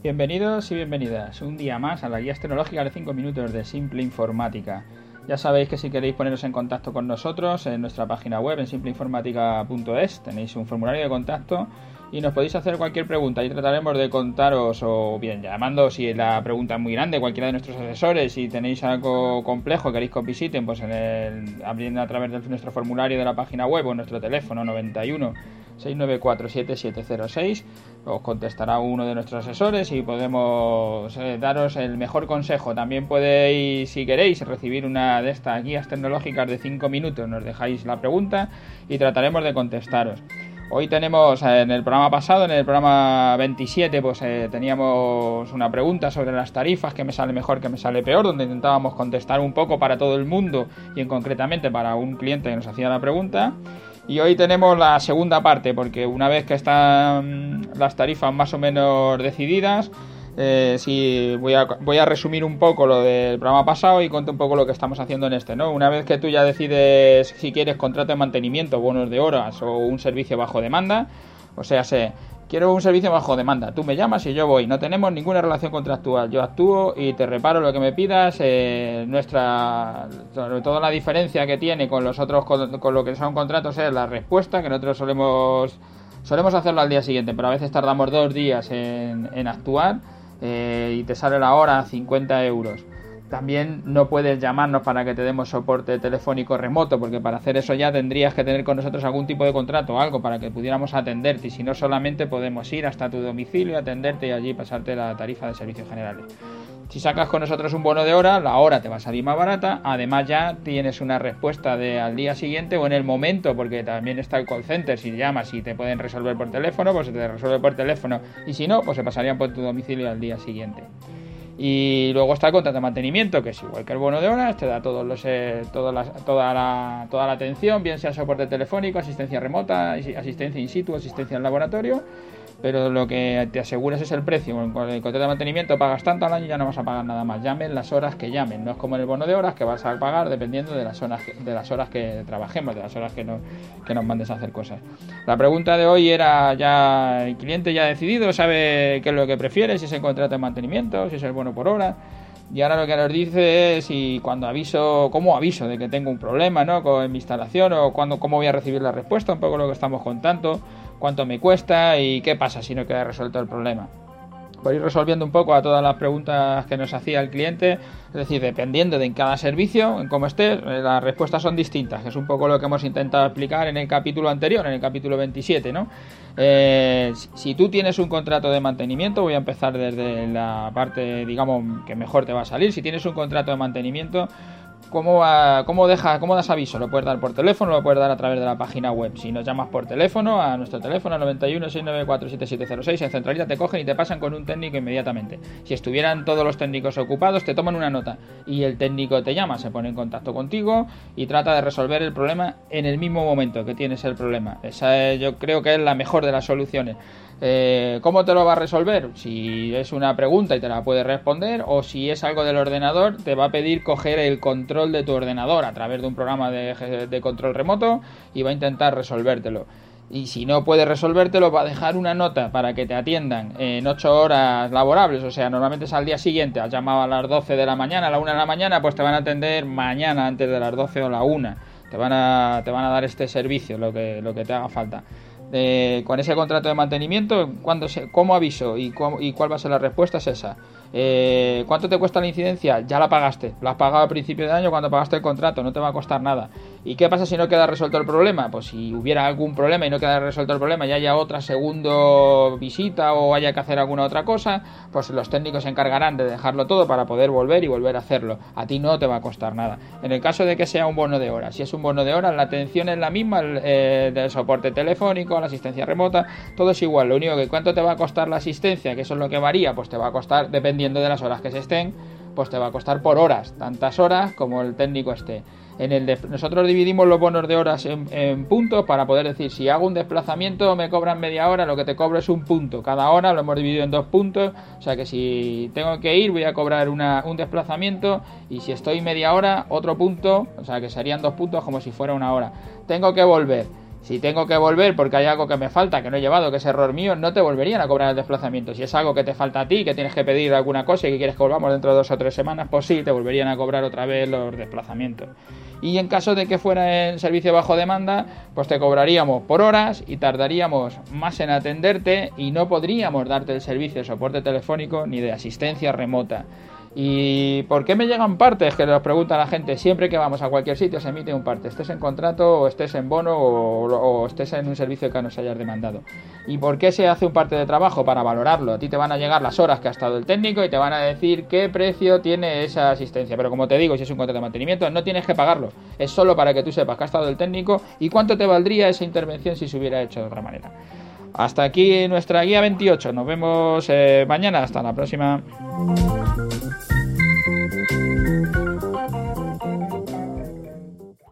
Bienvenidos y bienvenidas un día más a la guía tecnológica de 5 minutos de Simple Informática. Ya sabéis que si queréis poneros en contacto con nosotros en nuestra página web en simpleinformática.es tenéis un formulario de contacto y nos podéis hacer cualquier pregunta y trataremos de contaros, o bien llamando si la pregunta es muy grande, cualquiera de nuestros asesores, si tenéis algo complejo que queréis que os visiten, pues abriendo a través de nuestro formulario de la página web o en nuestro teléfono 91 694 7706 os contestará uno de nuestros asesores y podemos daros el mejor consejo. También podéis, si queréis, recibir una de estas guías tecnológicas de 5 minutos, nos dejáis la pregunta y trataremos de contestaros. Hoy tenemos, en el programa pasado, en el programa 27, pues teníamos una pregunta sobre las tarifas, que me sale mejor, que me sale peor, donde intentábamos contestar un poco para todo el mundo y concretamente para un cliente que nos hacía la pregunta. Y hoy tenemos la segunda parte, porque una vez que están las tarifas más o menos decididas, voy a resumir un poco lo del programa pasado y cuento un poco lo que estamos haciendo en este, ¿no? Una vez que tú ya decides si quieres contrato de mantenimiento, bonos de horas o un servicio bajo demanda, o sea, quiero un servicio bajo demanda, tú me llamas y yo voy, no tenemos ninguna relación contractual, yo actúo y te reparo lo que me pidas. Sobre todo la diferencia que tiene con los otros, con lo que son contratos, es la respuesta, que nosotros solemos hacerlo al día siguiente, pero a veces tardamos 2 días en actuar, y te sale la hora 50 euros. También no puedes llamarnos para que te demos soporte telefónico remoto, porque para hacer eso ya tendrías que tener con nosotros algún tipo de contrato o algo para que pudiéramos atenderte, y si no, solamente podemos ir hasta tu domicilio, atenderte y allí pasarte la tarifa de servicios generales. Si sacas con nosotros un bono de hora, la hora te va a salir más barata, además ya tienes una respuesta al día siguiente o en el momento, porque también está el call center, si llamas y te pueden resolver por teléfono, pues se te resuelve por teléfono, y si no, pues se pasarían por tu domicilio al día siguiente. Y luego está el contrato de mantenimiento, que es igual que el bono de horas, te da toda la atención, bien sea soporte telefónico, asistencia remota, asistencia in situ, asistencia en laboratorio, pero lo que te aseguras es el precio. Con el contrato de mantenimiento pagas tanto al año y ya no vas a pagar nada más, llamen las horas que llamen, no es como en el bono de horas que vas a pagar dependiendo de las horas que trabajemos, de las horas que nos mandes a hacer cosas. La pregunta de hoy era, ya el cliente ya ha decidido, sabe qué es lo que prefiere, si es el contrato de mantenimiento, si es el bono por hora. Y ahora lo que nos dice es cómo aviso de que tengo un problema, ¿no?, con mi instalación, o cómo voy a recibir la respuesta, un poco lo que estamos contando, cuánto me cuesta y qué pasa si no queda resuelto el problema. Por ir resolviendo un poco a todas las preguntas que nos hacía el cliente, es decir, dependiendo de en cada servicio, en cómo esté, las respuestas son distintas, que es un poco lo que hemos intentado explicar en el capítulo anterior, en el capítulo 27, ¿no? Si tú tienes un contrato de mantenimiento, voy a empezar desde la parte, digamos, que mejor te va a salir. Si tienes un contrato de mantenimiento, ¿cómo das aviso? Lo puedes dar por teléfono, lo puedes dar a través de la página web. Si nos llamas por teléfono, a nuestro teléfono 91 694 7706, en centralita te cogen y te pasan con un técnico inmediatamente. Si estuvieran todos los técnicos ocupados, te toman una nota y el técnico te llama, se pone en contacto contigo y trata de resolver el problema en el mismo momento que tienes el problema. Esa yo creo que es la mejor de las soluciones. ¿Cómo te lo va a resolver? Si es una pregunta y te la puede responder, o si es algo del ordenador, te va a pedir coger el control de tu ordenador a través de un programa de control remoto y va a intentar resolvértelo. Y si no puede resolvértelo, va a dejar una nota para que te atiendan en 8 horas laborables, o sea, normalmente es al día siguiente. Has llamado a las 12 de la mañana, a la 1 de la mañana, pues te van a atender mañana antes de las 12 o la 1. Te van a dar este servicio, lo que te haga falta. Con ese contrato de mantenimiento, ¿cómo aviso y cuál va a ser la respuesta? Es esa. ¿Cuánto te cuesta la incidencia? Ya la pagaste, la has pagado a principio de año cuando pagaste el contrato, no te va a costar nada. ¿Y qué pasa si no queda resuelto el problema? Pues si hubiera algún problema y no queda resuelto el problema y haya otra segunda visita o haya que hacer alguna otra cosa, pues los técnicos se encargarán de dejarlo todo para poder volver a hacerlo. A ti no te va a costar nada. En el caso de que sea un bono de horas, si es un bono de horas, la atención es la misma, del soporte telefónico, la asistencia remota, todo es igual. Lo único que cuánto te va a costar la asistencia, que eso es lo que varía, pues te va a costar, dependiendo de las horas que se estén, pues te va a costar por horas, tantas horas como el técnico esté. Nosotros dividimos los bonos de horas en puntos para poder decir, si hago un desplazamiento me cobran media hora, lo que te cobro es un punto. Cada hora lo hemos dividido en 2 puntos, o sea que si tengo que ir voy a cobrar un desplazamiento, y si estoy media hora otro punto, o sea que serían 2 puntos como si fuera una hora. Tengo que volver. Si tengo que volver porque hay algo que me falta, que no he llevado, que es error mío, no te volverían a cobrar el desplazamiento. Si es algo que te falta a ti, que tienes que pedir alguna cosa y que quieres que volvamos dentro de 2 o 3 semanas, pues sí, te volverían a cobrar otra vez los desplazamientos. Y en caso de que fuera en servicio bajo demanda, pues te cobraríamos por horas y tardaríamos más en atenderte y no podríamos darte el servicio de soporte telefónico ni de asistencia remota. ¿Y por qué me llegan partes? Que nos pregunta la gente. Siempre que vamos a cualquier sitio se emite un parte, estés en contrato o estés en bono o estés en un servicio que nos hayas demandado. ¿Y por qué se hace un parte de trabajo? Para valorarlo. A ti te van a llegar las horas que ha estado el técnico y te van a decir qué precio tiene esa asistencia. Pero como te digo, si es un contrato de mantenimiento no tienes que pagarlo. Es solo para que tú sepas que ha estado el técnico y cuánto te valdría esa intervención si se hubiera hecho de otra manera. Hasta aquí nuestra guía 28. Nos vemos mañana. Hasta la próxima.